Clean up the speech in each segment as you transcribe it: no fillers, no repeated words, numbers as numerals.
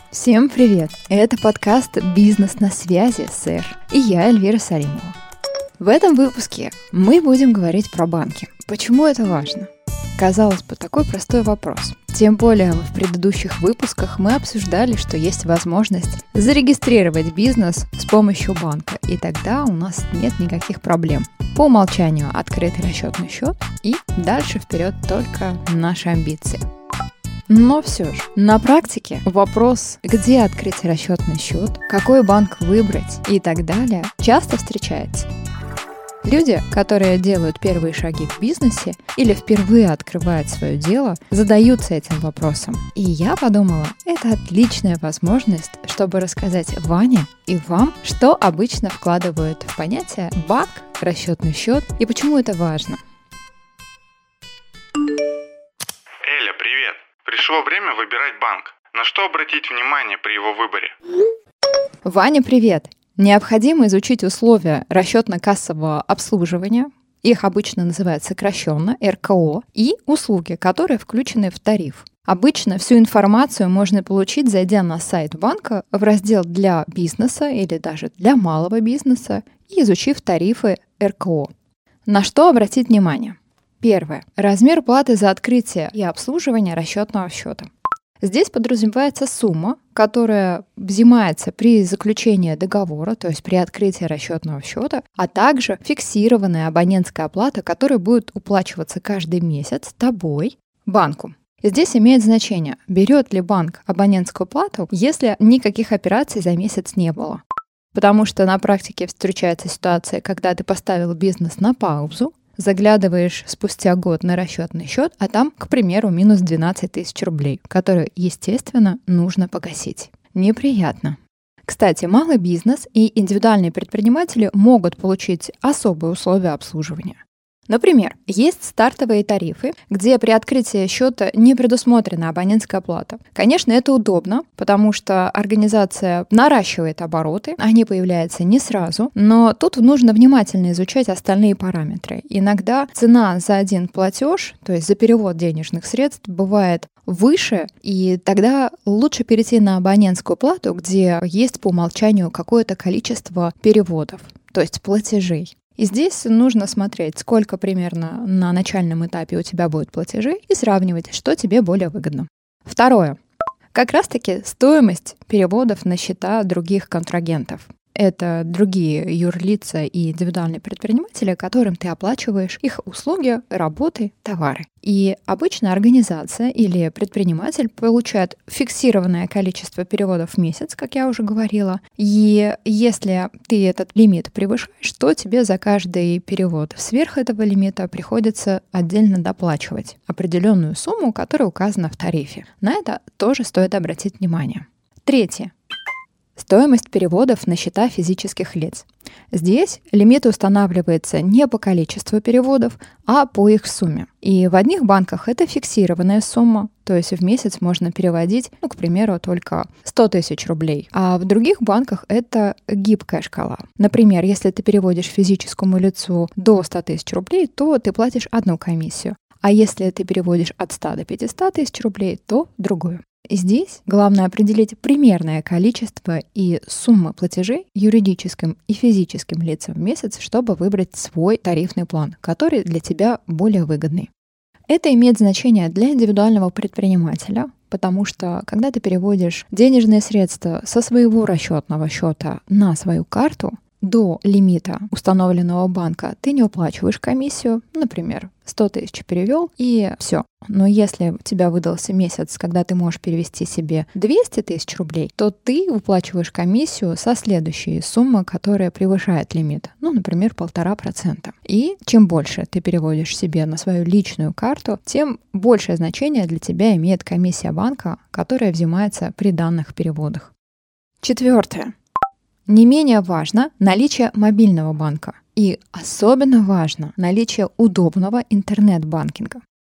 Всем привет! Это подкаст «Бизнес на связи, сэр». И я, Эльвира Салимова. В этом выпуске мы будем говорить про банки. Почему это важно? Казалось бы, такой простой вопрос. Тем более в предыдущих выпусках мы обсуждали, что есть возможность зарегистрировать бизнес с помощью банка, и тогда у нас нет никаких проблем. По умолчанию открытый расчетный счет, и дальше вперед только наши амбиции. Но все же, на практике вопрос, где открыть расчетный счет, какой банк выбрать и так далее, часто встречается. Люди, которые делают первые шаги в бизнесе или впервые открывают свое дело, задаются этим вопросом. И я подумала, это отличная возможность, чтобы рассказать Ване и вам, что обычно вкладывают в понятие банк, расчетный счет и почему это важно. Эля, привет! Пришло время выбирать банк. На что обратить внимание при его выборе? Ваня, привет! Необходимо изучить условия расчетно-кассового обслуживания, их обычно называют сокращенно РКО, и услуги, которые включены в тариф. Обычно всю информацию можно получить, зайдя на сайт банка в раздел «Для бизнеса» или даже «Для малого бизнеса» и изучив тарифы РКО. На что обратить внимание? Первое. Размер платы за открытие и обслуживание расчетного счета. Здесь подразумевается сумма, которая взимается при заключении договора, то есть при открытии расчетного счета, а также фиксированная абонентская оплата, которая будет уплачиваться каждый месяц тобой банку. Здесь имеет значение, берет ли банк абонентскую плату, если никаких операций за месяц не было. Потому что на практике встречается ситуация, когда ты поставил бизнес на паузу, заглядываешь спустя год на расчетный счет, а там, к примеру, минус 12 тысяч рублей, которые, естественно, нужно погасить. Неприятно. Кстати, малый бизнес и индивидуальные предприниматели могут получить особые условия обслуживания. Например, есть стартовые тарифы, где при открытии счета не предусмотрена абонентская плата. Конечно, это удобно, потому что организация наращивает обороты, они появляются не сразу, но тут нужно внимательно изучать остальные параметры. Иногда цена за один платеж, то есть за перевод денежных средств, бывает выше, и тогда лучше перейти на абонентскую плату, где есть по умолчанию какое-то количество переводов, то есть платежей. И здесь нужно смотреть, сколько примерно на начальном этапе у тебя будет платежей, и сравнивать, что тебе более выгодно. Второе. Как раз-таки стоимость переводов на счета других контрагентов. Это другие юрлица и индивидуальные предприниматели, которым ты оплачиваешь их услуги, работы, товары. И обычно организация или предприниматель получает фиксированное количество переводов в месяц, как я уже говорила. И если ты этот лимит превышаешь, то тебе за каждый перевод сверх этого лимита приходится отдельно доплачивать определенную сумму, которая указана в тарифе. На это тоже стоит обратить внимание. Третье. Стоимость переводов на счета физических лиц. Здесь лимит устанавливается не по количеству переводов, а по их сумме. И в одних банках это фиксированная сумма, то есть в месяц можно переводить, к примеру, только 100 тысяч рублей. А в других банках это гибкая шкала. Например, если ты переводишь физическому лицу до 100 тысяч рублей, то ты платишь одну комиссию. А если ты переводишь от 100 до 500 тысяч рублей, то другую. Здесь главное определить примерное количество и суммы платежей юридическим и физическим лицам в месяц, чтобы выбрать свой тарифный план, который для тебя более выгодный. Это имеет значение для индивидуального предпринимателя, потому что когда ты переводишь денежные средства со своего расчетного счета на свою карту, до лимита установленного банка ты не уплачиваешь комиссию, например, 100 тысяч перевел и все. Но если у тебя выдался месяц, когда ты можешь перевести себе 200 тысяч рублей, то ты уплачиваешь комиссию со следующей суммы, которая превышает лимит, например, 1,5%. И чем больше ты переводишь себе на свою личную карту, тем большее значение для тебя имеет комиссия банка, которая взимается при данных переводах. Четвертое. Не менее важно наличие мобильного банка. И особенно важно наличие удобного интернет-банкинга.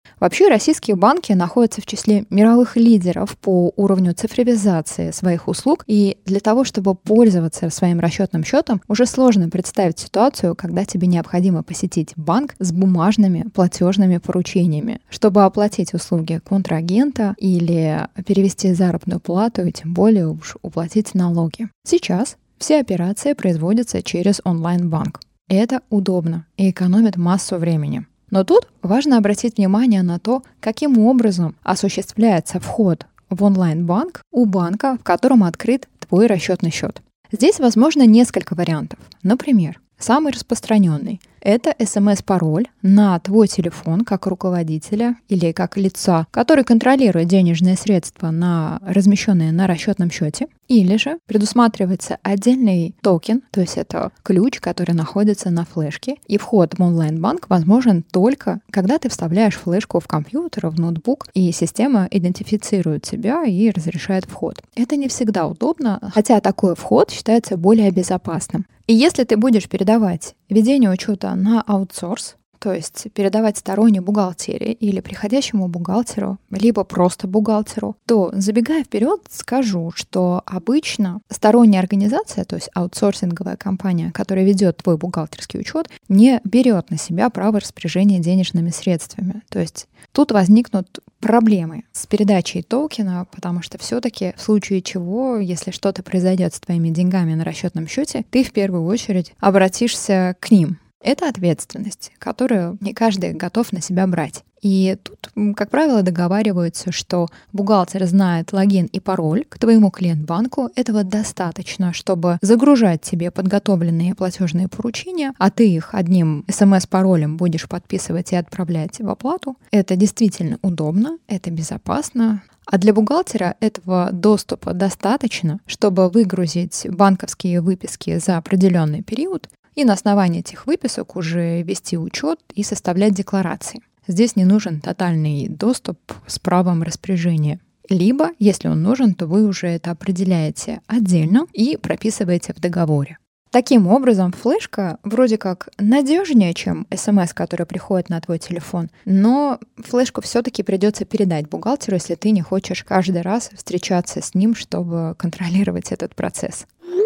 Вообще, российские банки находятся в числе мировых лидеров по уровню цифровизации своих услуг, и для того, чтобы пользоваться своим расчетным счетом, уже сложно представить ситуацию, когда тебе необходимо посетить банк с бумажными платежными поручениями, чтобы оплатить услуги контрагента или перевести заработную плату и тем более уж уплатить налоги. Сейчас все операции производятся через онлайн-банк. Это удобно и экономит массу времени. Но тут важно обратить внимание на то, каким образом осуществляется вход в онлайн-банк у банка, в котором открыт твой расчетный счет. Здесь возможно несколько вариантов. Например, самый распространенный — это СМС-пароль на твой телефон как руководителя или как лица, который контролирует денежные средства, размещенные на расчетном счете. Или же предусматривается отдельный токен, то есть это ключ, который находится на флешке. И вход в онлайн-банк возможен только, когда ты вставляешь флешку в компьютер, в ноутбук, и система идентифицирует тебя и разрешает вход. Это не всегда удобно, хотя такой вход считается более безопасным. И если ты будешь передавать ведение учета на аутсорс, то есть передавать сторонней бухгалтерии или приходящему бухгалтеру, либо просто бухгалтеру, то, забегая вперед, скажу, что обычно сторонняя организация, то есть аутсорсинговая компания, которая ведет твой бухгалтерский учет, не берет на себя право распоряжения денежными средствами. То есть тут возникнут проблемы с передачей токена, потому что все-таки в случае чего, если что-то произойдет с твоими деньгами на расчетном счете, ты в первую очередь обратишься к ним. Это ответственность, которую не каждый готов на себя брать. И тут, как правило, договариваются, что бухгалтер знает логин и пароль к твоему клиент-банку. Этого достаточно, чтобы загружать тебе подготовленные платежные поручения, а ты их одним СМС-паролем будешь подписывать и отправлять в оплату. Это действительно удобно, это безопасно. А для бухгалтера этого доступа достаточно, чтобы выгрузить банковские выписки за определенный период и на основании этих выписок уже вести учет и составлять декларации. Здесь не нужен тотальный доступ с правом распоряжения. Либо, если он нужен, то вы уже это определяете отдельно и прописываете в договоре. Таким образом, флешка вроде как надежнее, чем СМС, который приходит на твой телефон, но флешку все-таки придется передать бухгалтеру, если ты не хочешь каждый раз встречаться с ним, чтобы контролировать этот процесс.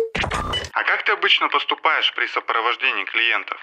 А как ты обычно поступаешь при сопровождении клиентов?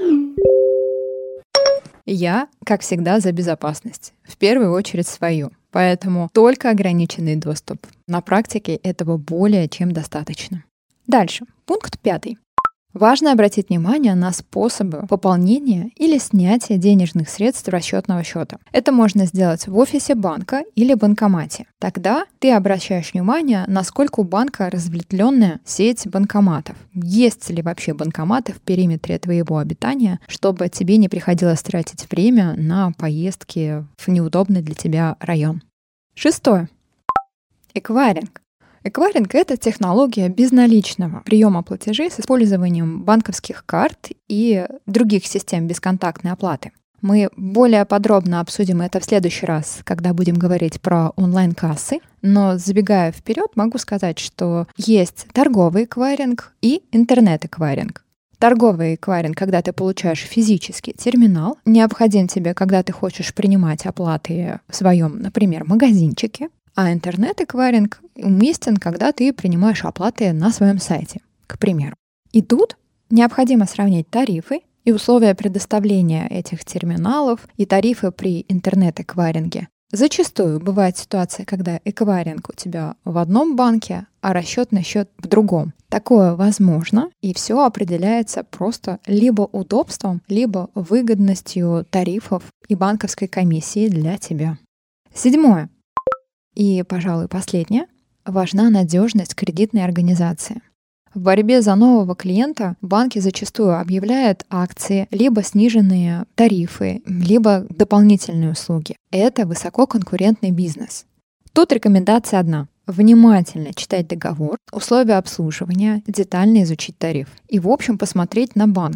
Я, как всегда, за безопасность. В первую очередь свою. Поэтому только ограниченный доступ. На практике этого более чем достаточно. Дальше. Пункт 5. Важно обратить внимание на способы пополнения или снятия денежных средств расчетного счета. Это можно сделать в офисе банка или банкомате. Тогда ты обращаешь внимание, насколько у банка разветвленная сеть банкоматов. Есть ли вообще банкоматы в периметре твоего обитания, чтобы тебе не приходилось тратить время на поездки в неудобный для тебя район. 6. Эквайринг. Эквайринг — это технология безналичного приема платежей с использованием банковских карт и других систем бесконтактной оплаты. Мы более подробно обсудим это в следующий раз, когда будем говорить про онлайн-кассы. Но забегая вперед, могу сказать, что есть торговый эквайринг и интернет-эквайринг. Торговый эквайринг, когда ты получаешь физический терминал, необходим тебе, когда ты хочешь принимать оплаты в своем, например, магазинчике. А интернет-эквайринг уместен, когда ты принимаешь оплаты на своем сайте, к примеру. И тут необходимо сравнить тарифы и условия предоставления этих терминалов и тарифы при интернет-эквайринге. Зачастую бывает ситуация, когда эквайринг у тебя в одном банке, а расчетный счет в другом. Такое возможно, и все определяется просто либо удобством, либо выгодностью тарифов и банковской комиссии для тебя. 7. И, пожалуй, последнее. Важна надежность кредитной организации. В борьбе за нового клиента банки зачастую объявляют акции, либо сниженные тарифы, либо дополнительные услуги. Это высококонкурентный бизнес. Тут рекомендация одна. Внимательно читать договор, условия обслуживания, детально изучить тариф. И, в общем, посмотреть на банк.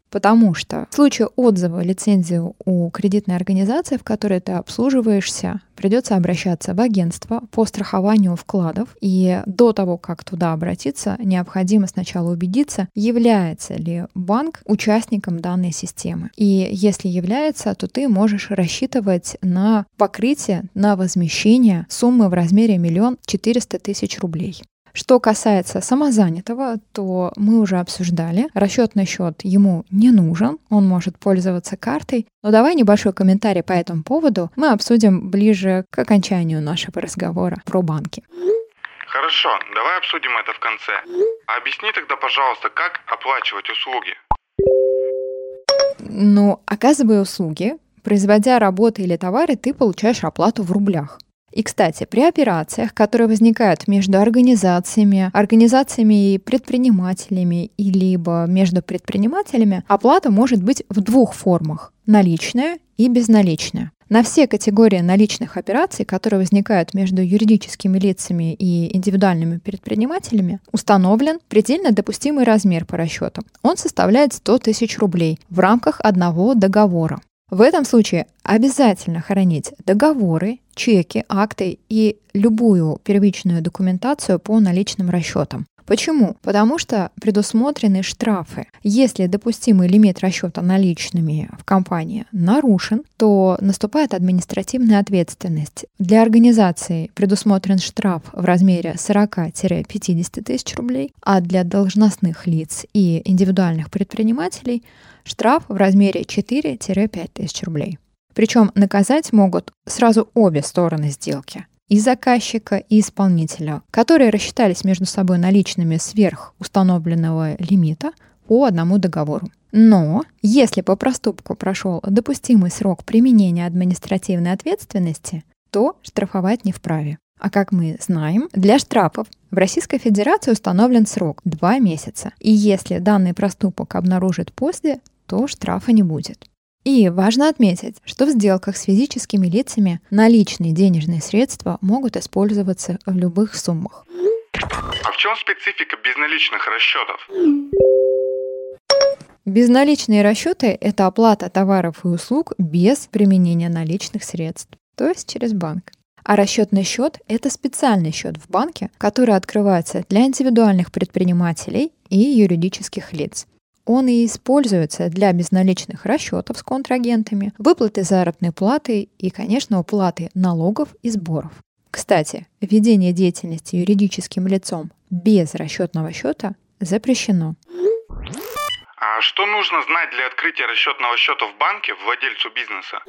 Потому что в случае отзыва лицензии у кредитной организации, в которой ты обслуживаешься, придется обращаться в агентство по страхованию вкладов. И до того, как туда обратиться, необходимо сначала убедиться, является ли банк участником данной системы. И если является, то ты можешь рассчитывать на покрытие, на возмещение суммы в размере 1 400 000 рублей. Что касается самозанятого, то мы уже обсуждали. Расчетный счет ему не нужен, он может пользоваться картой. Но давай небольшой комментарий по этому поводу мы обсудим ближе к окончанию нашего разговора про банки. Хорошо, давай обсудим это в конце. Объясни тогда, пожалуйста, как оплачивать услуги? Оказывая услуги, производя работы или товары, ты получаешь оплату в рублях. И, кстати, при операциях, которые возникают между организациями и предпринимателями, либо между предпринимателями, оплата может быть в 2 формах – наличная и безналичная. На все категории наличных операций, которые возникают между юридическими лицами и индивидуальными предпринимателями, установлен предельно допустимый размер по расчетам. Он составляет 100 000 рублей в рамках одного договора. В этом случае обязательно хранить договоры, чеки, акты и любую первичную документацию по наличным расчетам. Почему? Потому что предусмотрены штрафы. Если допустимый лимит расчета наличными в компании нарушен, то наступает административная ответственность. Для организации предусмотрен штраф в размере 40-50 000 рублей, а для должностных лиц и индивидуальных предпринимателей штраф в размере 4-5 000 рублей. Причем наказать могут сразу обе стороны сделки. И заказчика, и исполнителя, которые рассчитались между собой наличными сверх установленного лимита по одному договору. Но если по проступку прошел допустимый срок применения административной ответственности, то штрафовать не вправе. А как мы знаем, для штрафов в Российской Федерации установлен срок 2 месяца. И если данный проступок обнаружат после, то штрафа не будет. И важно отметить, что в сделках с физическими лицами наличные денежные средства могут использоваться в любых суммах. А в чем специфика безналичных расчетов? Безналичные расчеты – это оплата товаров и услуг без применения наличных средств, то есть через банк. А расчетный счет – это специальный счет в банке, который открывается для индивидуальных предпринимателей и юридических лиц. Он и используется для безналичных расчетов с контрагентами, выплаты заработной платы и, конечно, уплаты налогов и сборов. Кстати, ведение деятельности юридическим лицом без расчетного счета запрещено. А что нужно знать для открытия расчетного счета в банке владельцу бизнеса?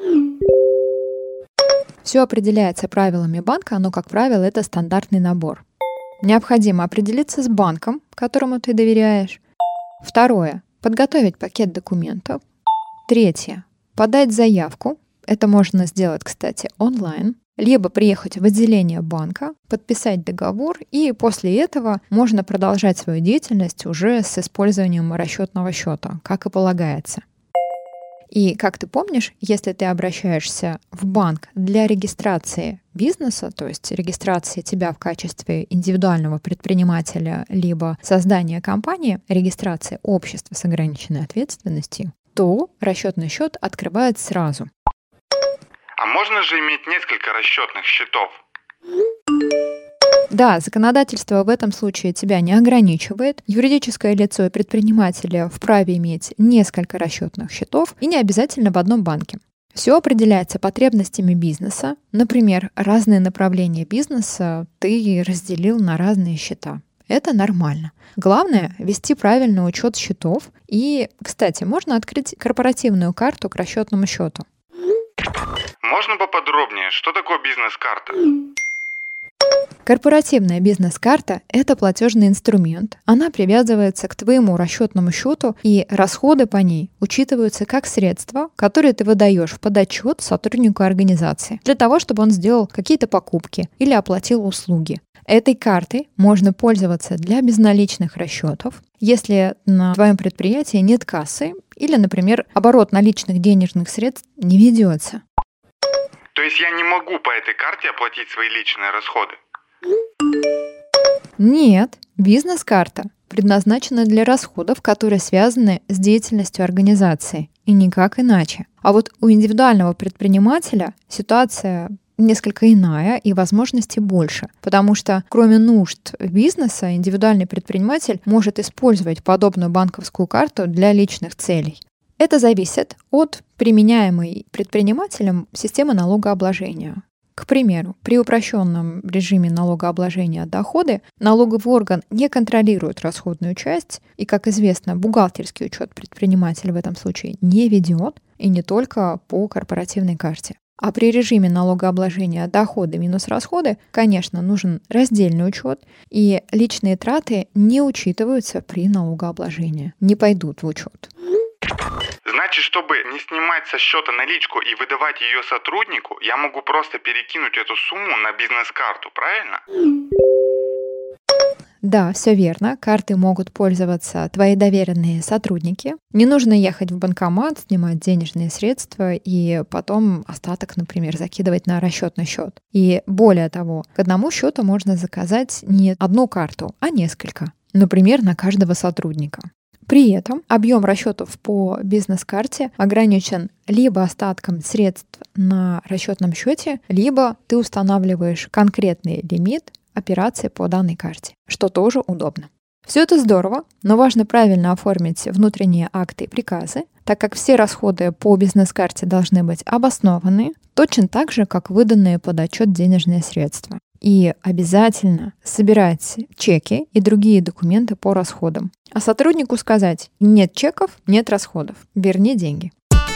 Все определяется правилами банка, но, как правило, это стандартный набор. Необходимо определиться с банком, которому ты доверяешь. Второе. Подготовить пакет документов. Третье. Подать заявку. Это можно сделать, кстати, онлайн. Либо приехать в отделение банка, подписать договор, и после этого можно продолжать свою деятельность уже с использованием расчетного счета, как и полагается. И, как ты помнишь, если ты обращаешься в банк для регистрации бизнеса, то есть регистрации тебя в качестве индивидуального предпринимателя, либо создания компании, регистрации общества с ограниченной ответственностью, то расчетный счет открывают сразу. А можно же иметь несколько расчетных счетов? Да, законодательство в этом случае тебя не ограничивает. Юридическое лицо и предприниматели вправе иметь несколько расчетных счетов и не обязательно в одном банке. Все определяется потребностями бизнеса. Например, разные направления бизнеса ты разделил на разные счета. Это нормально. Главное — вести правильный учет счетов. И, кстати, можно открыть корпоративную карту к расчетному счету. Можно поподробнее, что такое бизнес-карта? Корпоративная бизнес-карта – это платежный инструмент. Она привязывается к твоему расчетному счету, и расходы по ней учитываются как средства, которые ты выдаешь в подотчет сотруднику организации, для того, чтобы он сделал какие-то покупки или оплатил услуги. Этой картой можно пользоваться для безналичных расчетов, если на твоем предприятии нет кассы или, например, оборот наличных денежных средств не ведется. То есть я не могу по этой карте оплатить свои личные расходы? Нет, бизнес-карта предназначена для расходов, которые связаны с деятельностью организации, и никак иначе. А вот у индивидуального предпринимателя ситуация несколько иная и возможностей больше, потому что кроме нужд бизнеса индивидуальный предприниматель может использовать подобную банковскую карту для личных целей. Это зависит от применяемой предпринимателем системы налогообложения. К примеру, при упрощенном режиме налогообложения доходы налоговый орган не контролирует расходную часть, и, как известно, бухгалтерский учет предприниматель в этом случае не ведет, и не только по корпоративной карте. А при режиме налогообложения доходы минус расходы, конечно, нужен раздельный учет, и личные траты не учитываются при налогообложении, не пойдут в учет. Значит, чтобы не снимать со счета наличку и выдавать ее сотруднику, я могу просто перекинуть эту сумму на бизнес-карту, правильно? Да, все верно. Карты могут пользоваться твои доверенные сотрудники. Не нужно ехать в банкомат, снимать денежные средства и потом остаток, например, закидывать на расчетный счет. И более того, к одному счету можно заказать не одну карту, а несколько. Например, на каждого сотрудника. При этом объем расчетов по бизнес-карте ограничен либо остатком средств на расчетном счете, либо ты устанавливаешь конкретный лимит операции по данной карте, что тоже удобно. Все это здорово, но важно правильно оформить внутренние акты и приказы, так как все расходы по бизнес-карте должны быть обоснованы, точно так же, как выданные под отчет денежные средства. И обязательно собирать чеки и другие документы по расходам. А сотруднику сказать: нет чеков, нет расходов, верни деньги.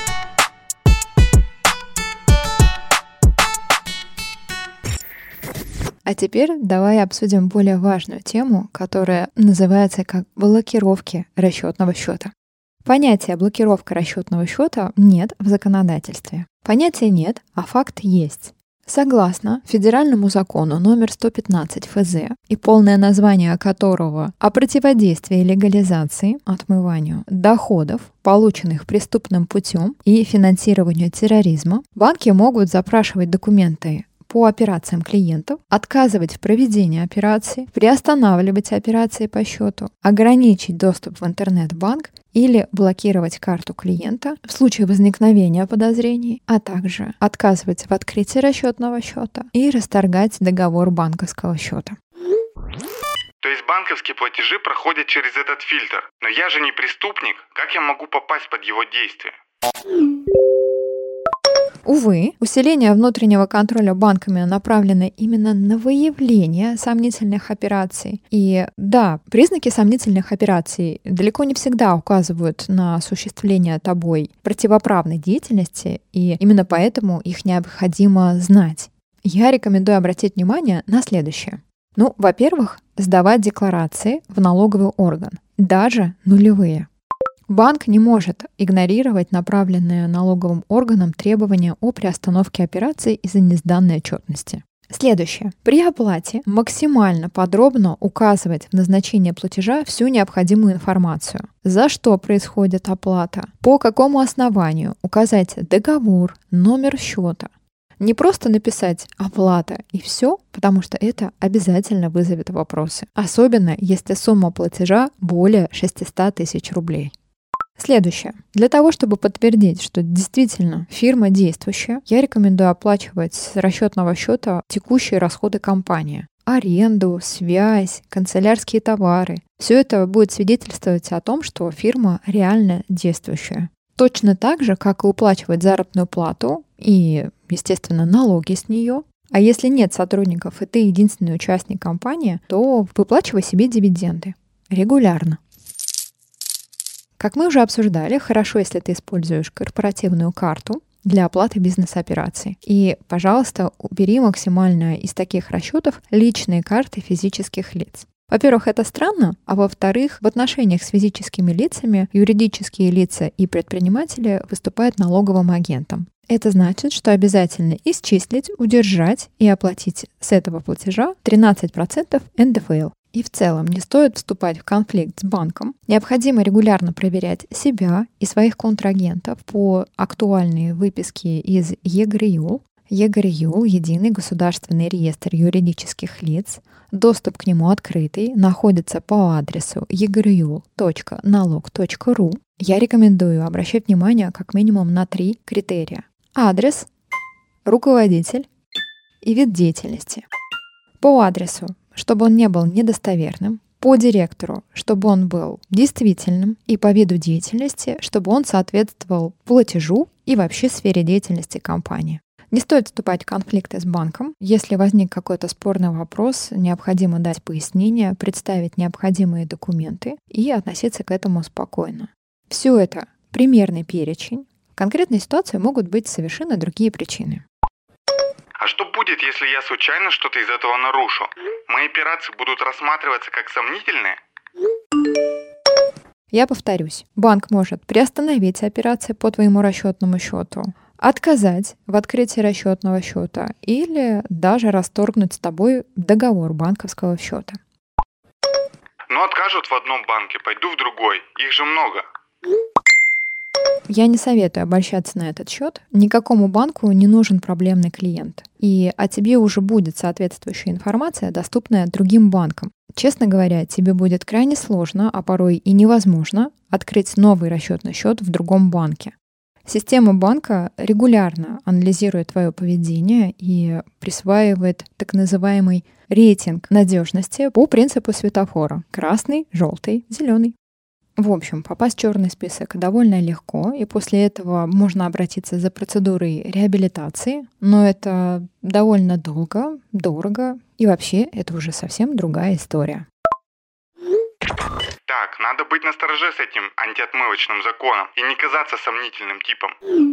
А теперь давай обсудим более важную тему, которая называется как блокировки расчетного счета. Понятия блокировка расчетного счета нет в законодательстве. Понятия нет, а факт есть. Согласно федеральному закону номер 115 ФЗ, и полное название которого «О противодействии легализации, отмыванию доходов, полученных преступным путем и финансированию терроризма», банки могут запрашивать документы по операциям клиентов, отказывать в проведении операций, приостанавливать операции по счету, ограничить доступ в интернет-банк или блокировать карту клиента в случае возникновения подозрений, а также отказывать в открытии расчетного счета и расторгать договор банковского счета. То есть банковские платежи проходят через этот фильтр. Но я же не преступник. Как я могу попасть под его действие? Увы, усиление внутреннего контроля банками направлено именно на выявление сомнительных операций. И да, признаки сомнительных операций далеко не всегда указывают на осуществление тобой противоправной деятельности, и именно поэтому их необходимо знать. Я рекомендую обратить внимание на следующее. Во-первых, сдавать декларации в налоговый орган, даже нулевые. Банк не может игнорировать направленные налоговым органам требования о приостановке операций из-за несданной отчетности. Следующее. При оплате максимально подробно указывать в назначении платежа всю необходимую информацию. За что происходит оплата, по какому основанию, указать договор, номер счета. Не просто написать «оплата» и все, потому что это обязательно вызовет вопросы. Особенно, если сумма платежа более 600 тысяч рублей. Следующее. Для того, чтобы подтвердить, что действительно фирма действующая, я рекомендую оплачивать с расчетного счета текущие расходы компании. Аренду, связь, канцелярские товары. Все это будет свидетельствовать о том, что фирма реально действующая. Точно так же, как и уплачивать заработную плату и, естественно, налоги с нее. А если нет сотрудников, и ты единственный участник компании, то выплачивай себе дивиденды регулярно. Как мы уже обсуждали, хорошо, если ты используешь корпоративную карту для оплаты бизнес-операций. И, пожалуйста, убери максимально из таких расчетов личные карты физических лиц. Во-первых, это странно, а во-вторых, в отношениях с физическими лицами юридические лица и предприниматели выступают налоговым агентом. Это значит, что обязательно исчислить, удержать и оплатить с этого платежа 13% НДФЛ. И в целом не стоит вступать в конфликт с банком. Необходимо регулярно проверять себя и своих контрагентов по актуальной выписке из ЕГРЮЛ. ЕГРЮЛ — Единый государственный реестр юридических лиц. Доступ к нему открытый, находится по адресу egryul.nalog.ru. Я рекомендую обращать внимание как минимум на 3 критерия. Адрес, руководитель и вид деятельности. По адресу, чтобы он не был недостоверным. По директору, чтобы он был действительным. И по виду деятельности, чтобы он соответствовал платежу и вообще сфере деятельности компании. Не стоит вступать в конфликты с банком. Если возник какой-то спорный вопрос, необходимо дать пояснение, представить необходимые документы и относиться к этому спокойно. Все это примерный перечень. В конкретной ситуации могут быть совершенно другие причины. А что будет, если я случайно что-то из этого нарушу? Мои операции будут рассматриваться как сомнительные? Я повторюсь, банк может приостановить операции по твоему расчетному счету, отказать в открытии расчетного счета или даже расторгнуть с тобой договор банковского счета. Ну, откажут в одном банке, пойду в другой. Их же много. Я не советую обольщаться на этот счет. Никакому банку не нужен проблемный клиент. И о тебе уже будет соответствующая информация, доступная другим банкам. Честно говоря, тебе будет крайне сложно, а порой и невозможно, открыть новый расчетный счет в другом банке. Система банка регулярно анализирует твое поведение и присваивает так называемый рейтинг надежности по принципу светофора: красный, желтый, зеленый. В общем, попасть в черный список довольно легко, и после этого можно обратиться за процедурой реабилитации, но это довольно долго, дорого, и вообще это уже совсем другая история. Так, надо быть настороже с этим антиотмывочным законом и не казаться сомнительным типом.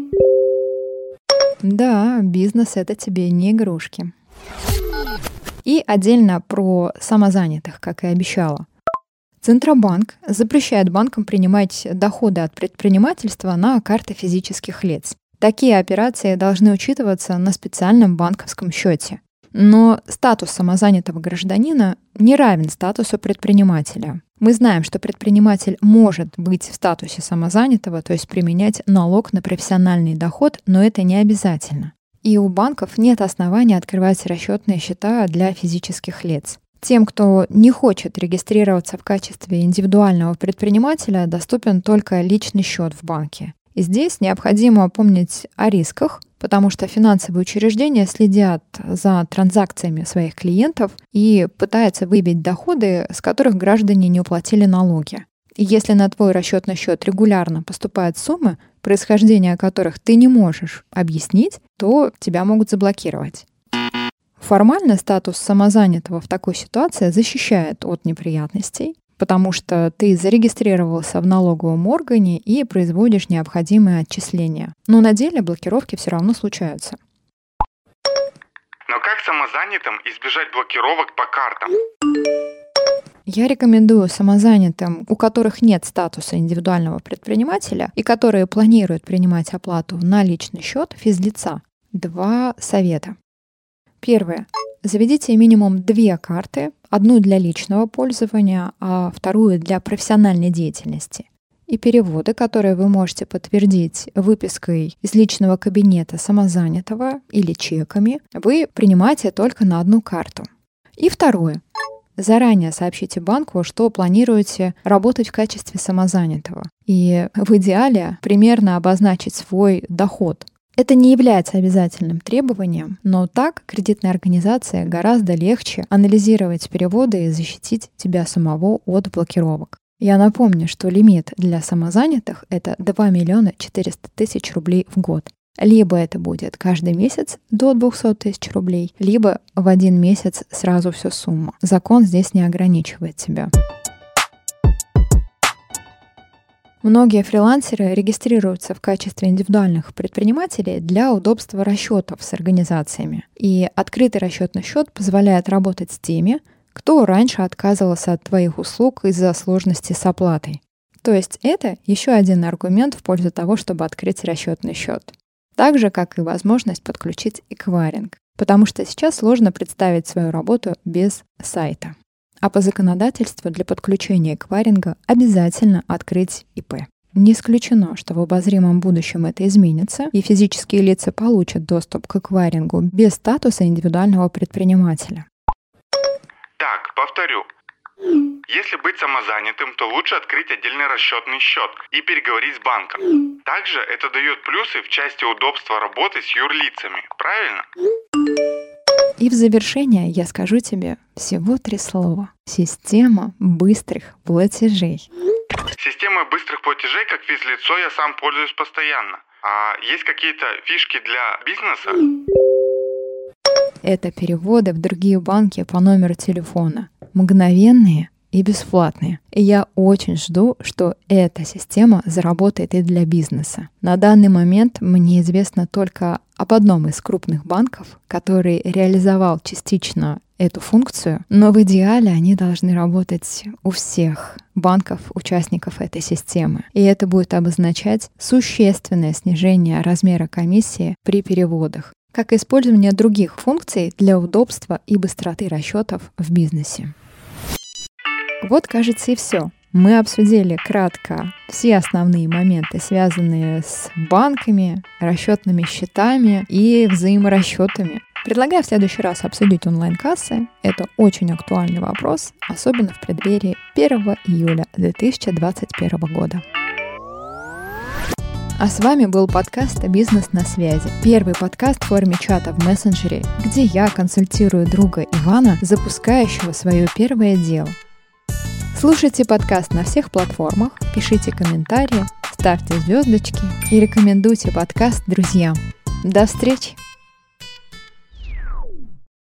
Да, бизнес — это тебе не игрушки. И отдельно про самозанятых, как и обещала. Центробанк запрещает банкам принимать доходы от предпринимательства на карты физических лиц. Такие операции должны учитываться на специальном банковском счете. Но статус самозанятого гражданина не равен статусу предпринимателя. Мы знаем, что предприниматель может быть в статусе самозанятого, то есть применять налог на профессиональный доход, но это не обязательно. И у банков нет оснований открывать расчетные счета для физических лиц. Тем, кто не хочет регистрироваться в качестве индивидуального предпринимателя, доступен только личный счет в банке. И здесь необходимо помнить о рисках, потому что финансовые учреждения следят за транзакциями своих клиентов и пытаются выбить доходы, с которых граждане не уплатили налоги. И если на твой расчетный счет регулярно поступают суммы, происхождение которых ты не можешь объяснить, то тебя могут заблокировать. Формально статус самозанятого в такой ситуации защищает от неприятностей, потому что ты зарегистрировался в налоговом органе и производишь необходимые отчисления. Но на деле блокировки все равно случаются. Но как самозанятым избежать блокировок по картам? Я рекомендую самозанятым, у которых нет статуса индивидуального предпринимателя и которые планируют принимать оплату на личный счет физлица, 2 совета. Первое. Заведите минимум 2 карты, одну для личного пользования, а вторую для профессиональной деятельности. И переводы, которые вы можете подтвердить выпиской из личного кабинета самозанятого или чеками, вы принимаете только на одну карту. И второе. Заранее сообщите банку, что планируете работать в качестве самозанятого. И в идеале примерно обозначить свой доход. Это не является обязательным требованием, но так кредитной организации гораздо легче анализировать переводы и защитить тебя самого от блокировок. Я напомню, что лимит для самозанятых — это 2 400 000 рублей в год. Либо это будет каждый месяц до 200 000 рублей, либо в один месяц сразу всю сумму. Закон здесь не ограничивает тебя. Многие фрилансеры регистрируются в качестве индивидуальных предпринимателей для удобства расчетов с организациями. И открытый расчетный счет позволяет работать с теми, кто раньше отказывался от твоих услуг из-за сложности с оплатой. То есть это еще один аргумент в пользу того, чтобы открыть расчетный счет. Так же, как и возможность подключить эквайринг, потому что сейчас сложно представить свою работу без сайта. А по законодательству для подключения эквайринга обязательно открыть ИП. Не исключено, что в обозримом будущем это изменится, и физические лица получат доступ к эквайрингу без статуса индивидуального предпринимателя. Так, повторю. Если быть самозанятым, то лучше открыть отдельный расчетный счет и переговорить с банком. Также это дает плюсы в части удобства работы с юрлицами, правильно? И в завершение я скажу тебе всего 3 слова. Система быстрых платежей. Системой быстрых платежей как физлицо я сам пользуюсь постоянно. А есть какие-то фишки для бизнеса? Это переводы в другие банки по номеру телефона. Мгновенные и бесплатные. И я очень жду, что эта система заработает и для бизнеса. На данный момент мне известно только об одном из крупных банков, который реализовал частично эту функцию, но в идеале они должны работать у всех банков, участников этой системы. И это будет обозначать существенное снижение размера комиссии при переводах, как и использование других функций для удобства и быстроты расчетов в бизнесе. Вот, кажется, и все. Мы обсудили кратко все основные моменты, связанные с банками, расчетными счетами и взаиморасчетами. Предлагаю в следующий раз обсудить онлайн-кассы. Это очень актуальный вопрос, особенно в преддверии 1 июля 2021 года. А с вами был подкаст «Бизнес на связи». Первый подкаст в форме чата в мессенджере, где я консультирую друга Ивана, запускающего свое первое дело. Слушайте подкаст на всех платформах, пишите комментарии, ставьте звездочки и рекомендуйте подкаст друзьям. До встречи!